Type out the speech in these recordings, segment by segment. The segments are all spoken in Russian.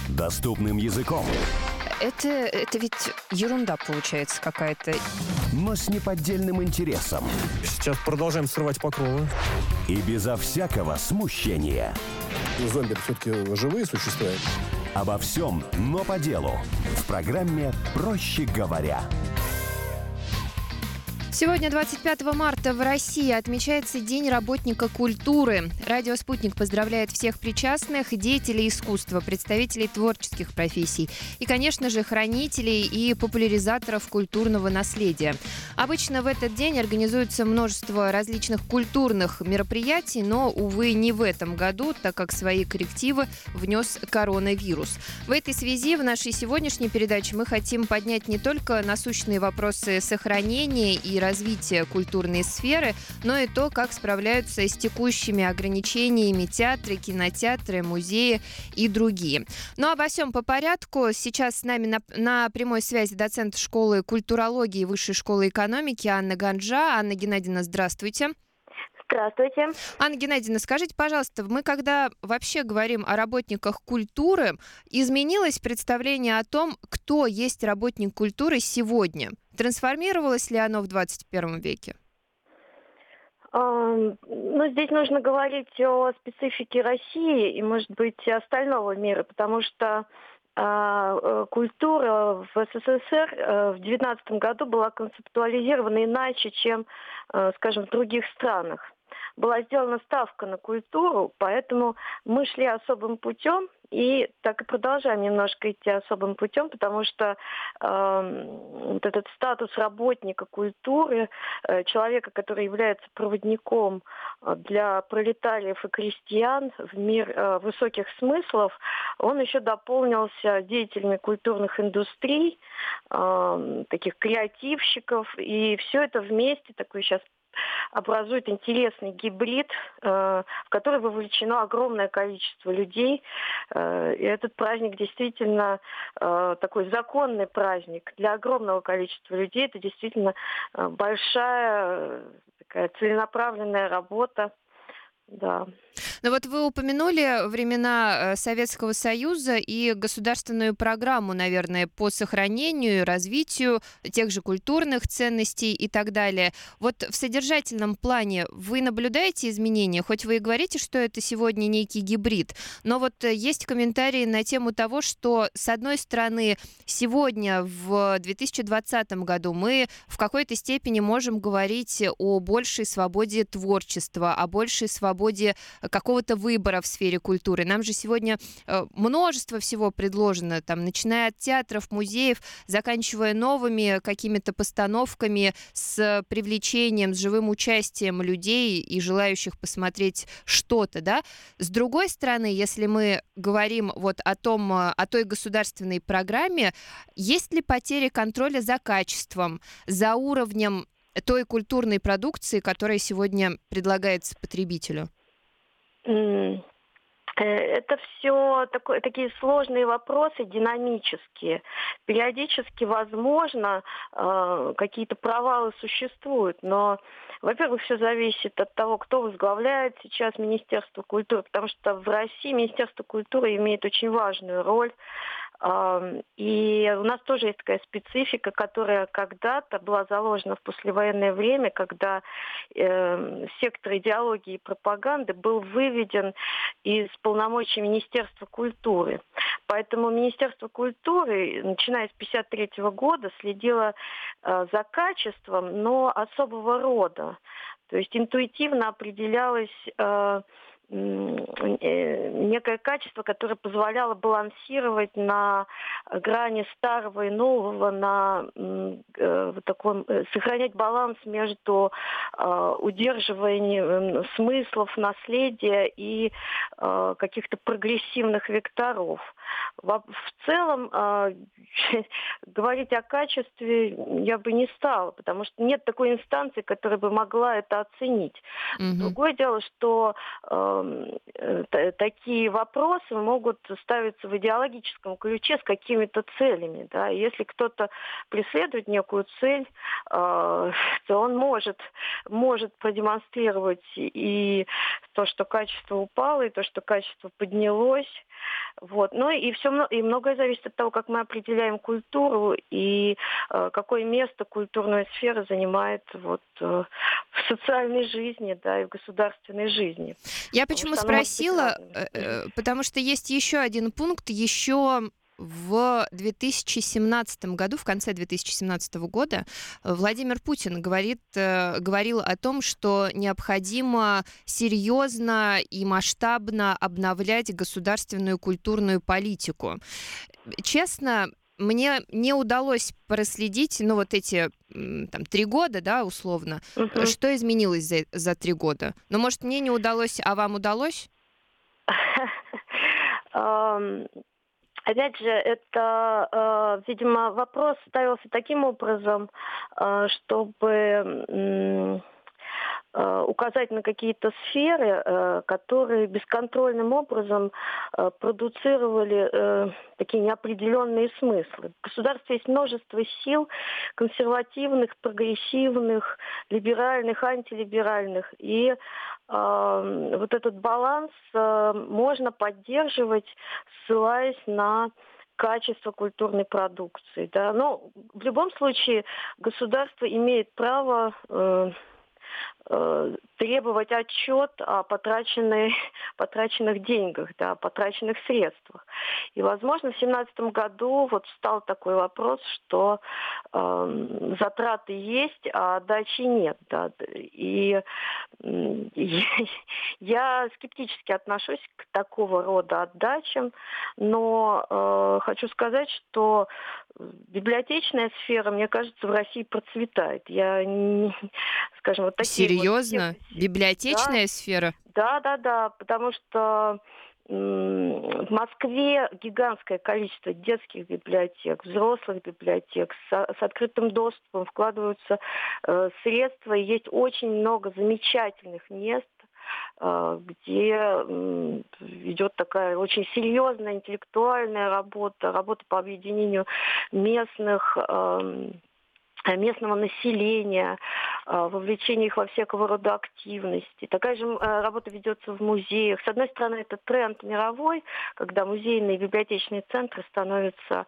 доступным языком, Это ведь ерунда получается какая-то. но с неподдельным интересом Сейчас продолжаем срывать покровы. и безо всякого смущения. Зомби все-таки живые существа? Обо всем, но по делу. В программе «Проще говоря». Сегодня, 25 марта, в России отмечается День работника культуры. Радио «Спутник» поздравляет всех причастных, деятелей искусства, представителей творческих профессий и, конечно же, хранителей и популяризаторов культурного наследия. Обычно в этот день организуется множество различных культурных мероприятий, но, увы, не в этом году, так как свои коррективы внес коронавирус. В этой связи в нашей сегодняшней передаче мы хотим поднять не только насущные вопросы сохранения и развития культурной сферы, но и то, как справляются с текущими ограничениями театры, кинотеатры, музеи и другие. Но обо всем по порядку. Сейчас с нами на прямой связи доцент школы культурологии Высшей школы экономики Анна Ганжа. Анна Геннадьевна, здравствуйте. Здравствуйте. Анна Геннадьевна, скажите, пожалуйста, мы когда вообще говорим о работниках культуры, изменилось представление о том, кто есть работник культуры сегодня? Трансформировалось ли оно в 21 веке? Здесь нужно говорить о специфике России и, может быть, остального мира, потому что культура в СССР в 19 году была концептуализирована иначе, чем, скажем, в других странах. Была сделана ставка на культуру, поэтому мы шли особым путем и так и продолжаем немножко идти особым путем, потому что вот этот статус работника культуры, человека, который является проводником для пролетариев и крестьян в мир высоких смыслов, он еще дополнился деятелями культурных индустрий, таких креативщиков, и все это вместе такой сейчас образует интересный гибрид, в который вовлечено огромное количество людей. И этот праздник действительно такой законный праздник. Для огромного количества людей это действительно большая такая целенаправленная работа. Да. Но вот вы упомянули времена Советского Союза и государственную программу, наверное, по сохранению и развитию тех же культурных ценностей и так далее. Вот в содержательном плане вы наблюдаете изменения? Хоть вы и говорите, что это сегодня некий гибрид, но вот есть комментарии на тему того, что, с одной стороны, сегодня, в 2020 году, мы в какой-то степени можем говорить о большей свободе творчества, о большей свободе какого-то выбора в сфере культуры. Нам же сегодня множество всего предложено, там, начиная от театров, музеев, заканчивая новыми какими-то постановками с привлечением, с живым участием людей и желающих посмотреть что-то, да. С другой стороны, если мы говорим вот о той государственной программе, есть ли потери контроля за качеством, за уровнем той культурной продукции, которая сегодня предлагается потребителю? Это все такие сложные вопросы, динамические. Периодически, возможно, какие-то провалы существуют, но, во-первых, все зависит от того, кто возглавляет сейчас Министерство культуры, потому что в России Министерство культуры имеет очень важную роль. И у нас тоже есть такая специфика, которая когда-то была заложена в послевоенное время, когда сектор идеологии и пропаганды был выведен из полномочий Министерства культуры. Поэтому Министерство культуры, начиная с 1953 года, следило за качеством, но особого рода. То есть интуитивно определялось некое качество, которое позволяло балансировать на грани старого и нового, сохранять баланс между удерживанием смыслов, наследия и каких-то прогрессивных векторов. В целом говорить о качестве я бы не стала, потому что нет такой инстанции, которая бы могла это оценить. Другое дело, что такие вопросы могут ставиться в идеологическом ключе с какими-то целями. Да? Если кто-то преследует некую цель, то он может продемонстрировать и то, что качество упало, и то, что качество поднялось. Вот. Ну и и многое зависит от того, как мы определяем культуру и какое место культурная сфера занимает в социальной жизни, да, и в государственной жизни. Я Потому почему что оно может быть спросила, разным. потому что есть еще один пункт, еще в 2017 году, в конце 2017 года, Владимир Путин говорил о том, что необходимо серьезно и масштабно обновлять государственную культурную политику. Честно, мне не удалось проследить, ну, вот эти 3 года, да, условно, Мгм. что изменилось за 3 года. Но, может, мне не удалось, а вам удалось? Ам, Опять же, это, видимо, вопрос ставился таким образом, чтобы указать на какие-то сферы, которые бесконтрольным образом продуцировали такие неопределенные смыслы. В государстве есть множество сил консервативных, прогрессивных, либеральных, антилиберальных. И вот этот баланс можно поддерживать, ссылаясь на качество культурной продукции. Да. Но в любом случае государство имеет право требовать отчет о потраченных деньгах, да, о потраченных средствах. И, возможно, в 2017 году вот встал такой вопрос, что затраты есть, а отдачи нет. Да. И я скептически отношусь к такого рода отдачам, но хочу сказать, что библиотечная сфера, мне кажется, в России процветает. Скажем, вот такие Серьезно? да, Библиотечная сфера? да, потому что в Москве гигантское количество детских библиотек, взрослых библиотек с открытым доступом, вкладываются средства, и есть очень много замечательных мест, где идет такая очень серьезная интеллектуальная работа по объединению местного населения, вовлечение их во всякого рода активности. Такая же работа ведется в музеях. С одной стороны, это тренд мировой, когда музейные и библиотечные центры становятся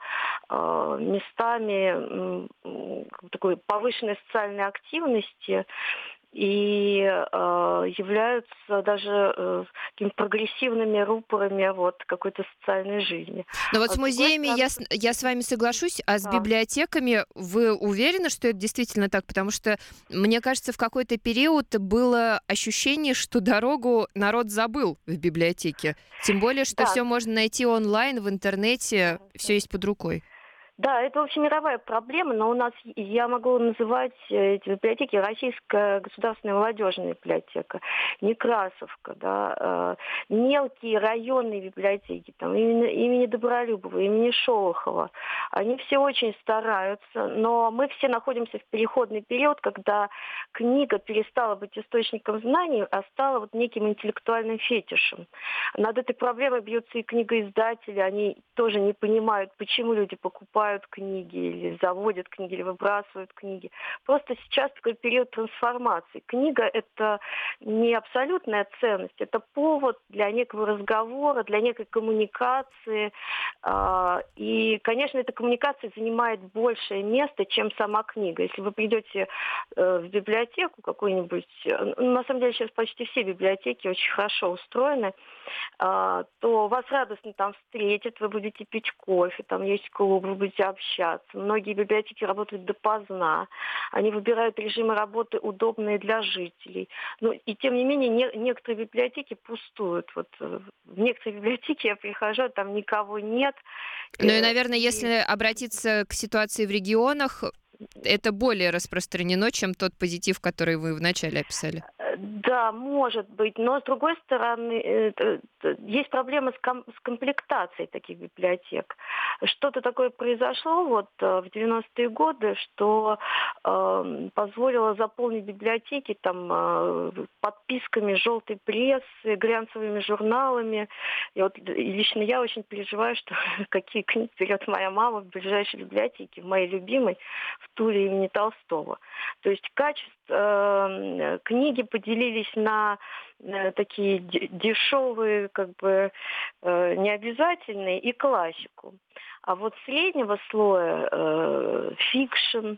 местами такой повышенной социальной активности и являются даже какими-то прогрессивными рупорами какой-то социальной жизни. Но вот А с с другой музеями стороны, я с вами соглашусь, а с да. библиотеками вы уверены, что это действительно так? Потому что, мне кажется, в какой-то период было ощущение, что дорогу народ забыл в библиотеке. Тем более, что Да, все можно найти онлайн, в интернете, все есть под рукой. да, это общемировая проблема, но у нас, я могу называть эти библиотеки: Российская государственная молодежная библиотека, Некрасовка, да, мелкие районные библиотеки, там, имени Добролюбова, имени Шолохова. Они все очень стараются, но мы все находимся в переходный период, когда книга перестала быть источником знаний, а стала вот неким интеллектуальным фетишем. Над этой проблемой бьются и книгоиздатели, они тоже не понимают, почему люди покупают книги или заводят книги, или выбрасывают книги. Просто сейчас такой период трансформации. Книга — это не абсолютная ценность, это повод для некого разговора, для некой коммуникации. И, конечно, эта коммуникация занимает большее место, чем сама книга. Если вы придете в библиотеку какую-нибудь, на самом деле сейчас почти все библиотеки очень хорошо устроены, то вас радостно там встретят, вы будете пить кофе, там есть клуб, вы будете общаться. Многие библиотеки работают допоздна, они выбирают режимы работы, удобные для жителей. Ну, и тем не менее, некоторые библиотеки пустуют. Вот в некоторые библиотеки я прихожу, там никого нет. Ну и, наверное, если обратиться к ситуации в регионах, это более распространено, чем тот позитив, который вы вначале описали. Да, может быть, но с другой стороны, есть проблемы с комплектацией таких библиотек. Что-то такое произошло в 90-е годы, что позволило заполнить библиотеки подписками желтой прессы, глянцевыми журналами. И лично я очень переживаю, что какие книги берет моя мама в ближайшей библиотеке, в моей любимой, в Туле имени Толстого. То есть качество книги поделились на такие дешевые, как бы необязательные, и классику. А вот среднего слоя фикшн,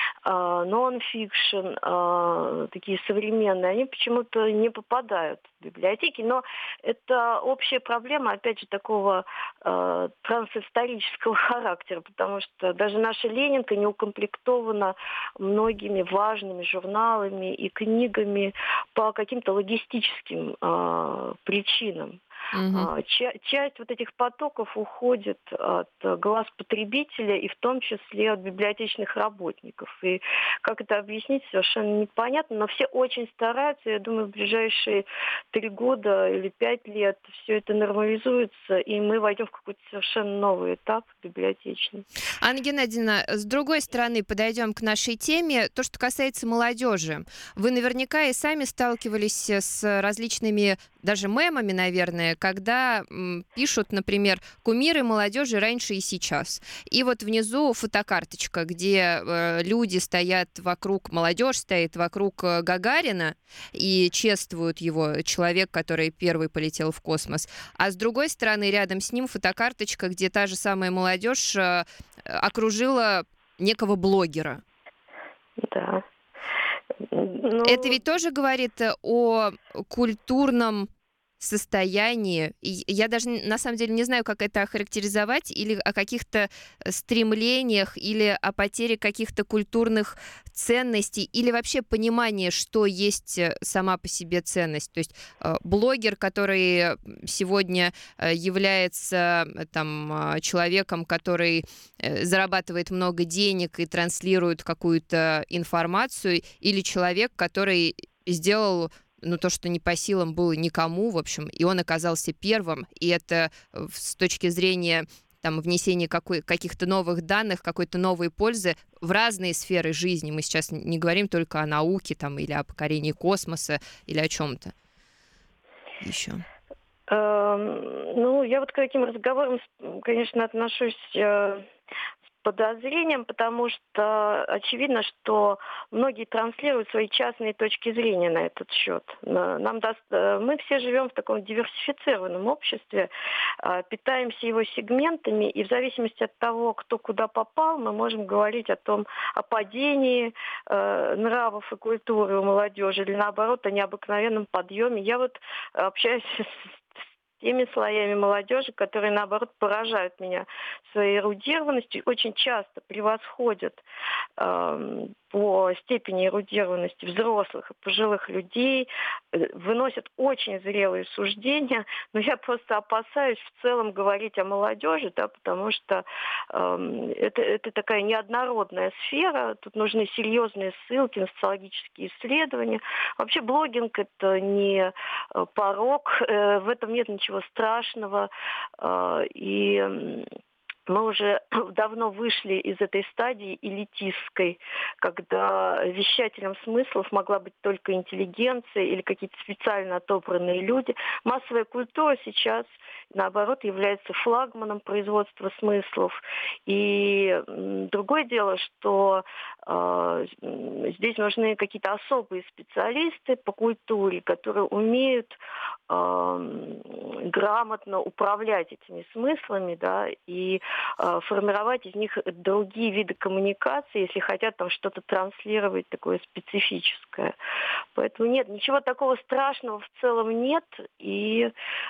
нон-фикшн, такие современные, они почему-то не попадают в библиотеки. Но это общая проблема, опять же, такого трансисторического характера, потому что даже наша Ленинка не укомплектована многими важными журналами и книгами по каким-то логистическим причинам. Мгм. Часть вот этих потоков уходит от глаз потребителя и в том числе от библиотечных работников. И как это объяснить, совершенно непонятно, но все очень стараются. Я думаю, в ближайшие 3 года или 5 лет все это нормализуется, и мы войдем в какой-то совершенно новый этап библиотечный. Анна Геннадьевна, с другой стороны, подойдем к нашей теме. То, что касается молодежи. Вы наверняка и сами сталкивались с различными даже мемами, наверное, когда пишут, например, кумиры молодежи раньше и сейчас. И вот внизу фотокарточка, где люди стоят вокруг, молодежь стоит вокруг Гагарина и чествуют его, человек, который первый полетел в космос. А с другой стороны, рядом с ним фотокарточка, где та же самая молодежь окружила некого блогера. Да. Ну, Это ведь тоже говорит о культурном состоянии. И я даже на самом деле не знаю, как это охарактеризовать, или о каких-то стремлениях, или о потере каких-то культурных ценностей, или вообще понимание, что есть сама по себе ценность. То есть блогер, который сегодня является там человеком, который зарабатывает много денег и транслирует какую-то информацию, или человек, который сделал то, что не по силам было никому, в общем, и он оказался первым, и это с точки зрения там, внесения каких-то новых данных, какой-то новой пользы в разные сферы жизни. Мы сейчас не говорим только о науке там, или о покорении космоса, или о чем-то еще. Я вот к таким разговорам, конечно, отношусь подозрением, потому что очевидно, что многие транслируют свои частные точки зрения на этот счет. Мы все живем в таком диверсифицированном обществе, питаемся его сегментами, и в зависимости от того, кто куда попал, мы можем говорить о падении нравов и культуры у молодежи, или наоборот, о необыкновенном подъеме. Я вот общаюсь с теми слоями молодежи, которые, наоборот, поражают меня своей эрудированностью, очень часто превосходят по степени эрудированности взрослых и пожилых людей, выносят очень зрелые суждения, но я просто опасаюсь в целом говорить о молодежи, да, потому что это такая неоднородная сфера, тут нужны серьезные ссылки на социологические исследования. Вообще блогинг — это не порок, в этом нет ничего страшного, и мы уже давно вышли из этой стадии элитистской, когда вещателем смыслов могла быть только интеллигенция или какие-то специально отобранные люди. Массовая культура сейчас, наоборот, является флагманом производства смыслов. И другое дело, что здесь нужны какие-то особые специалисты по культуре, которые умеют грамотно управлять этими смыслами, да, и формировать из них другие виды коммуникации, если хотят там что-то транслировать такое специфическое. Поэтому нет, ничего такого страшного в целом нет, и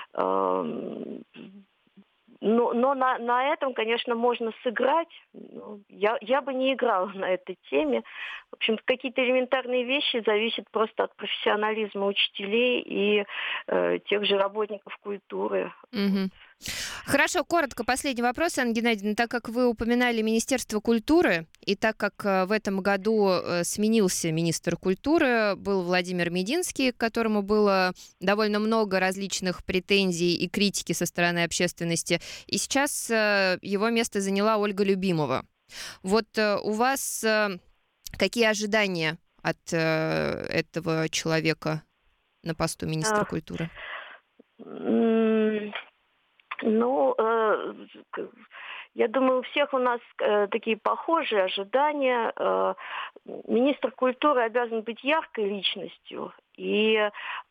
но на этом, конечно, можно сыграть. Я бы не играла на этой теме. В общем, какие-то элементарные вещи зависят просто от профессионализма учителей и тех же работников культуры. Мгм. Хорошо, коротко, последний вопрос, Анна Геннадьевна. Так как вы упоминали Министерство культуры, и так как в этом году сменился министр культуры, был Владимир Мединский, к которому было довольно много различных претензий и критики со стороны общественности, и сейчас его место заняла Ольга Любимова. Вот у вас какие ожидания от этого человека на посту министра культуры? Я думаю, у всех у нас такие похожие ожидания. Министр культуры обязан быть яркой личностью и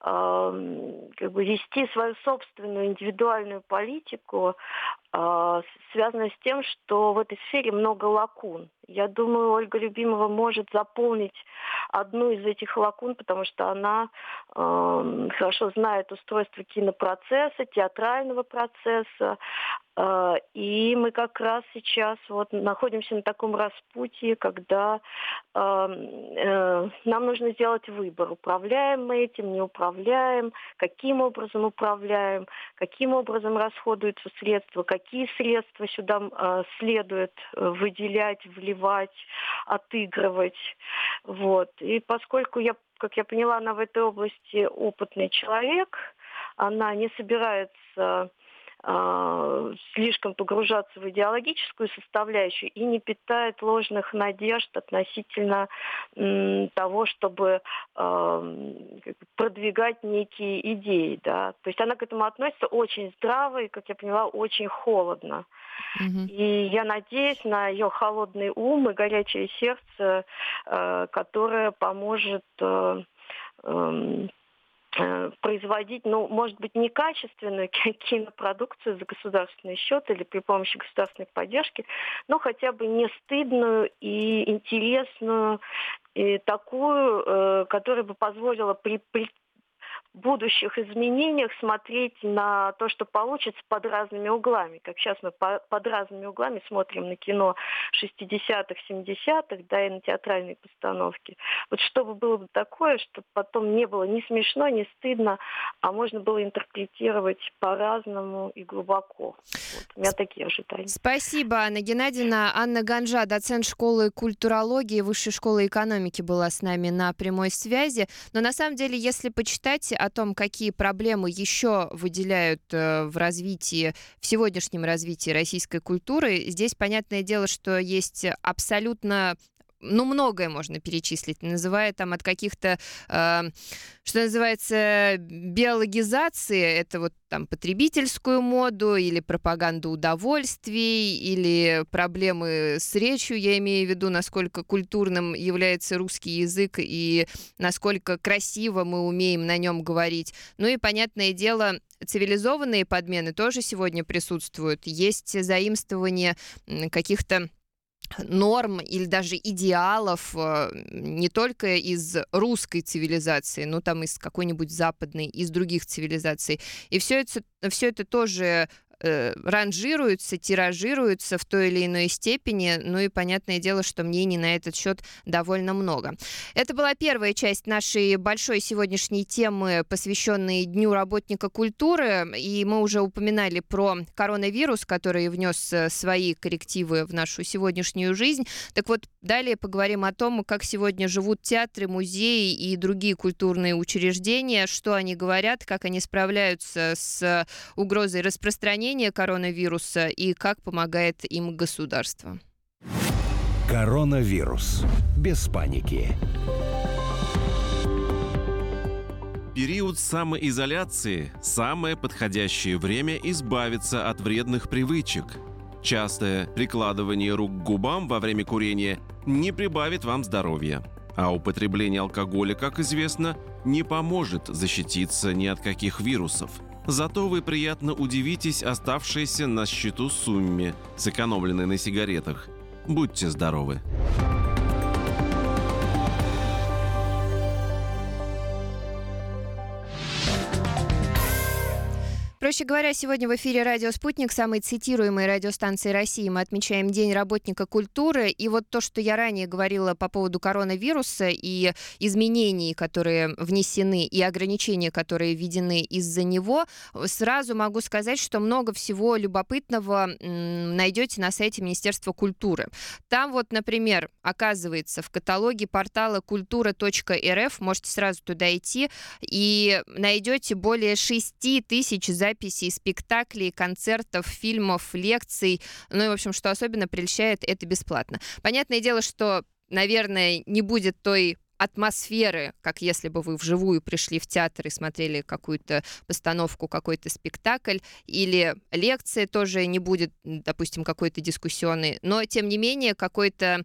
вести свою собственную индивидуальную политику, связанную с тем, что в этой сфере много лакун. Я думаю, Ольга Любимова может заполнить одну из этих лакун, потому что она хорошо знает устройство кинопроцесса, театрального процесса. И мы как раз сейчас находимся на таком распутье, когда нам нужно сделать выбор. Управляем мы этим, не управляем, каким образом управляем, каким образом расходуются средства, какие средства сюда следует выделять, вливать, отыгрывать. И поскольку как я поняла, она в этой области опытный человек, она не собирается слишком погружаться в идеологическую составляющую и не питает ложных надежд относительно того, чтобы продвигать некие идеи. Да. То есть она к этому относится очень здраво и, как я поняла, очень холодно. И я надеюсь на ее холодный ум и горячее сердце, которое поможет производить, может быть, некачественную кинопродукцию за государственный счет или при помощи государственной поддержки, но хотя бы не стыдную и интересную, и такую, которая бы позволила при будущих изменениях смотреть на то, что получится под разными углами. Как сейчас мы под разными углами смотрим на кино 60-х, 70-х, да, и на театральные постановки. Чтобы было бы такое, чтобы потом не было ни смешно, ни стыдно, а можно было интерпретировать по-разному и глубоко. У меня такие ожидания. Спасибо, Анна Геннадьевна. Анна Ганжа, доцент школы культурологии Высшей школы экономики, была с нами на прямой связи. Но на самом деле, если почитать о том, какие проблемы еще выделяют в сегодняшнем развитии российской культуры, здесь понятное дело, что есть абсолютно многое можно перечислить, называя от каких-то, что называется, биологизации, это потребительскую моду или пропаганду удовольствий, или проблемы с речью, я имею в виду, насколько культурным является русский язык и насколько красиво мы умеем на нем говорить. И, понятное дело, цивилизованные подмены тоже сегодня присутствуют. Есть заимствование каких-то норм или даже идеалов не только из русской цивилизации, но из какой-нибудь западной, из других цивилизаций. И все это тоже ранжируется, тиражируется в той или иной степени, и понятное дело, что мнений на этот счет довольно много. Это была первая часть нашей большой сегодняшней темы, посвященной Дню работника культуры, и мы уже упоминали про коронавирус, который внес свои коррективы в нашу сегодняшнюю жизнь. Так вот, далее поговорим о том, как сегодня живут театры, музеи и другие культурные учреждения, что они говорят, как они справляются с угрозой распространения коронавируса и как помогает им государство. Коронавирус. Без паники. Период самоизоляции – самое подходящее время избавиться от вредных привычек. Частое прикладывание рук к губам во время курения не прибавит вам здоровья. А употребление алкоголя, как известно, не поможет защититься ни от каких вирусов. Зато вы приятно удивитесь оставшейся на счету сумме, сэкономленной на сигаретах. Будьте здоровы! Проще говоря, сегодня в эфире «Радио Спутник», самой цитируемой радиостанции России, мы отмечаем День работника культуры. И то, что я ранее говорила по поводу коронавируса и изменений, которые внесены, и ограничения, которые введены из-за него, сразу могу сказать, что много всего любопытного найдете на сайте Министерства культуры. Там например, оказывается, в каталоге портала kultura.rf, можете сразу туда идти, и найдете более 6000 записей спектаклей, концертов, фильмов, лекций. И, в общем, что особенно прельщает, это бесплатно. Понятное дело, что, наверное, не будет той атмосферы, как если бы вы вживую пришли в театр и смотрели какую-то постановку, какой-то спектакль, или лекции тоже не будет, допустим, какой-то дискуссионной, но, тем не менее, какой-то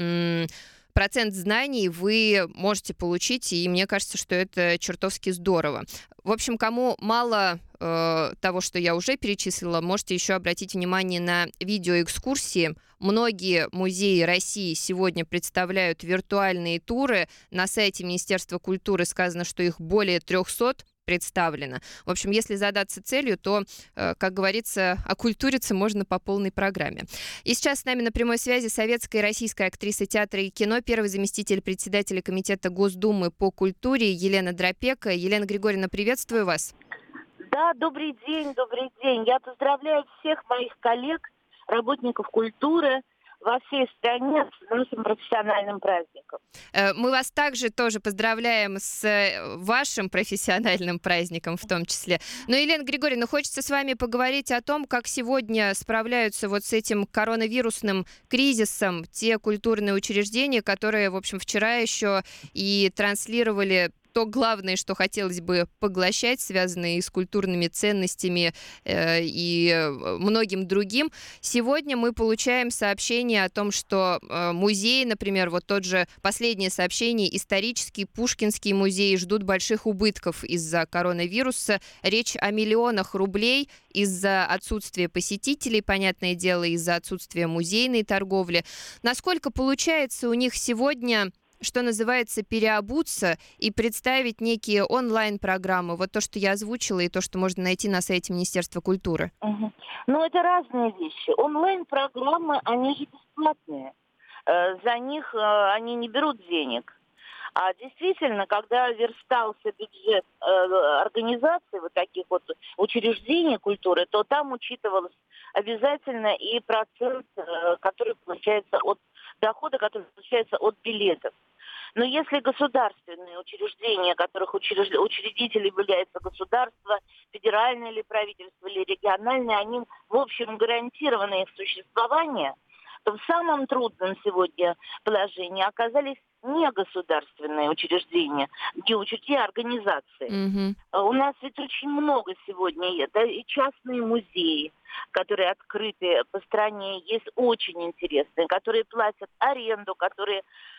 процент знаний вы можете получить, и мне кажется, что это чертовски здорово. В общем, кому мало того, что я уже перечислила, можете еще обратить внимание на видеоэкскурсии. Многие музеи России сегодня представляют виртуальные туры. На сайте Министерства культуры сказано, что их более 300 представлено. В общем, если задаться целью, то, как говорится, окультуриться можно по полной программе. И сейчас с нами на прямой связи советская и российская актриса театра и кино, первый заместитель председателя Комитета Госдумы по культуре Елена Дропека. Елена Григорьевна, приветствую вас. Да, добрый день, добрый день. Я поздравляю всех моих коллег, работников культуры во всей стране с нашим профессиональным праздником. Мы вас также тоже поздравляем с вашим профессиональным праздником в том числе. Но, Елена Григорьевна, хочется с вами поговорить о том, как сегодня справляются вот с этим коронавирусным кризисом те культурные учреждения, которые, в общем, вчера еще и транслировали то главное, что хотелось бы поглощать, связанное с культурными ценностями и многим другим. Сегодня мы получаем сообщение о том, что музей, например, вот тот же последнее сообщение, исторический Пушкинский музей, ждут больших убытков из-за коронавируса. Речь о миллионах рублей из-за отсутствия посетителей, понятное дело, из-за отсутствия музейной торговли. Насколько получается у них сегодня, что называется, переобуться и представить некие онлайн-программы? Вот то, что я озвучила, и то, что можно найти на сайте Министерства культуры. Ну, это разные вещи. Онлайн-программы, они же бесплатные. За них они не берут денег. А действительно, когда верстался бюджет организации вот таких вот учреждений культуры, то там учитывалось обязательно и процент, который получается от дохода, который получается от билетов. Но если государственные учреждения, которых учредителем является государство, федеральное или правительство, или региональное, они, в общем, гарантированы их существование, то в самом трудном сегодня положении оказались негосударственные учреждения, учреждения, организации. У нас ведь очень много сегодня, это и частные музеи, которые открыты по стране, есть очень интересные, которые платят аренду, которые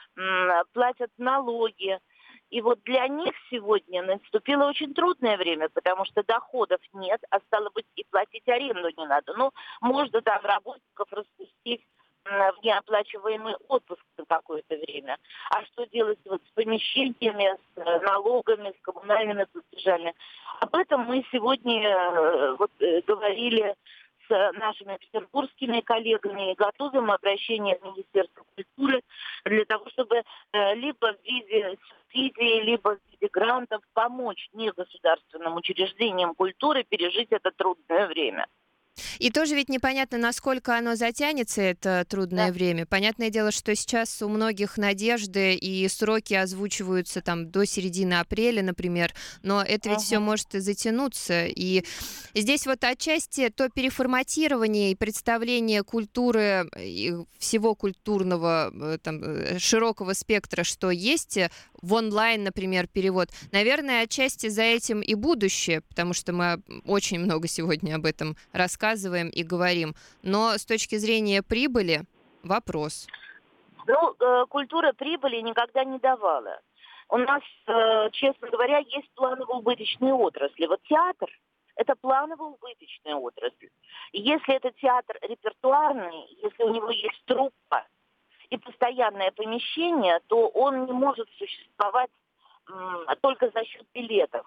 платят налоги. И вот для них сегодня наступило очень трудное время, потому что доходов нет, а стало быть и платить аренду не надо. Ну, можно там работников распустить в неоплачиваемый отпуск на какое-то время. А что делать вот с помещениями, с налогами, с коммунальными платежами? Об этом мы сегодня говорили с нашими петербургскими коллегами и готовим обращение в Министерство культуры для того, чтобы либо в виде субсидий, либо в виде грантов помочь негосударственным учреждениям культуры пережить это трудное время. И тоже ведь непонятно, насколько оно затянется, это трудное время. Понятное дело, что сейчас у многих надежды и сроки озвучиваются там до середины апреля, например, но это ведь все может и затянуться. И здесь вот отчасти то переформатирование и представление культуры, и всего культурного там, широкого спектра, что есть в онлайн, например, перевод, наверное, отчасти за этим и будущее, потому что мы очень много сегодня об этом рассказываем и говорим. Но с точки зрения прибыли вопрос. Ну, культура прибыли никогда не давала. У нас, честно говоря, есть планово-убыточные отрасли. Вот театр – это планово-убыточная отрасль. И если это театр репертуарный, если у него есть труппа и постоянное помещение, то он не может существовать только за счет билетов.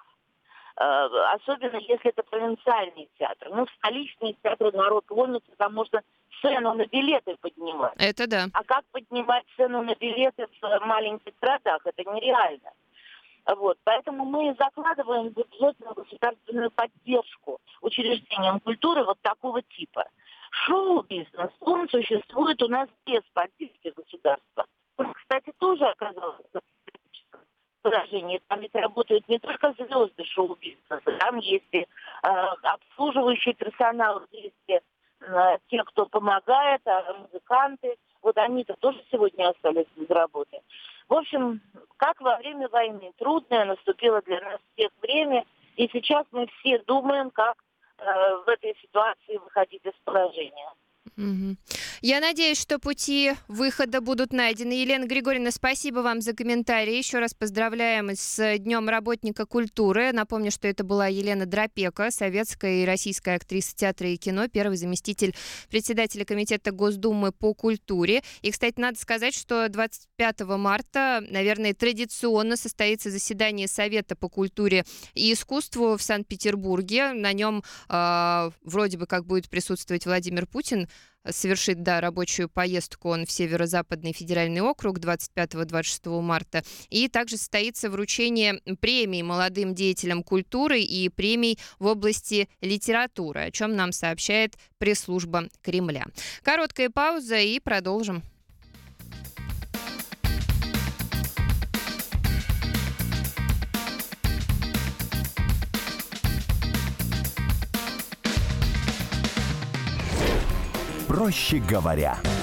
Особенно если это провинциальный театр. Ну, в столичные театры народ ломится, там можно цену на билеты поднимать. Это да. А как поднимать цену на билеты в маленьких городах? Это нереально. Вот. Поэтому мы закладываем бюджетную государственную поддержку учреждениям культуры вот такого типа. Шоу-бизнес, он существует у нас без поддержки государства. Он, кстати, тоже оказался положении. Там ведь работают не только звезды шоу-бизнеса, там есть и обслуживающий персонал, есть и те, кто помогает, музыканты. Вот они-то тоже сегодня остались без работы. В общем, как во время войны. Трудное наступило для нас всех время, и сейчас мы все думаем, как в этой ситуации выходить из положения. Я надеюсь, что пути выхода будут найдены. Елена Григорьевна, спасибо вам за комментарии. Еще раз поздравляем с Днем работника культуры. Напомню, что это была Елена Дропека, советская и российская актриса театра и кино, первый заместитель председателя Комитета Госдумы по культуре. И, кстати, надо сказать, что 25 марта, наверное, традиционно состоится заседание Совета по культуре и искусству в Санкт-Петербурге. На нем вроде бы как будет присутствовать Владимир Путин. Совершит, рабочую поездку он в Северо-Западный федеральный округ 25-26 марта. И также состоится вручение премий молодым деятелям культуры и премий в области литературы, о чем нам сообщает пресс-служба Кремля. Короткая пауза и продолжим. Проще говоря.